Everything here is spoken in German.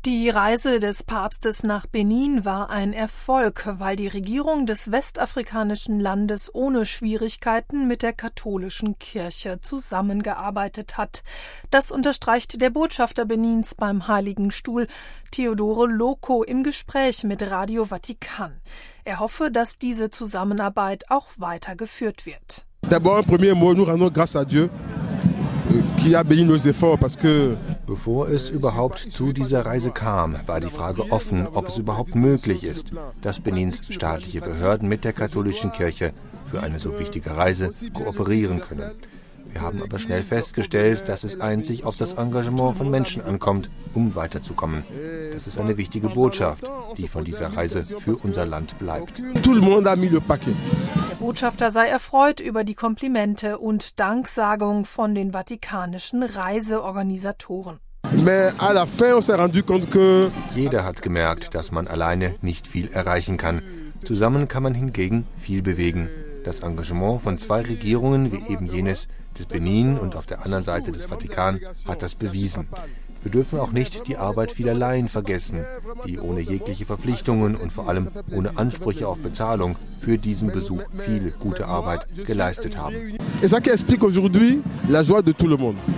Die Reise des Papstes nach Benin war ein Erfolg, weil die Regierung des westafrikanischen Landes ohne Schwierigkeiten mit der katholischen Kirche zusammengearbeitet hat. Das unterstreicht der Botschafter Benins beim Heiligen Stuhl, Teodoro Loko, im Gespräch mit Radio Vatikan. Er hoffe, dass diese Zusammenarbeit auch weitergeführt wird. D'abord, un premier mot, nous rendons grâce à Dieu. Bevor es überhaupt zu dieser Reise kam, war die Frage offen, ob es überhaupt möglich ist, dass Benins staatliche Behörden mit der katholischen Kirche für eine so wichtige Reise kooperieren können. Wir haben aber schnell festgestellt, dass es einzig auf das Engagement von Menschen ankommt, um weiterzukommen. Das ist eine wichtige Botschaft, die von dieser Reise für unser Land bleibt. Der Botschafter sei erfreut über die Komplimente und Danksagung von den vatikanischen Reiseorganisatoren. Jeder hat gemerkt, dass man alleine nicht viel erreichen kann. Zusammen kann man hingegen viel bewegen. Das Engagement von zwei Regierungen, wie eben jenes des Benin und auf der anderen Seite des Vatikan, hat das bewiesen. Wir dürfen auch nicht die Arbeit vieler Laien vergessen, die ohne jegliche Verpflichtungen und vor allem ohne Ansprüche auf Bezahlung für diesen Besuch viele gute Arbeit geleistet haben.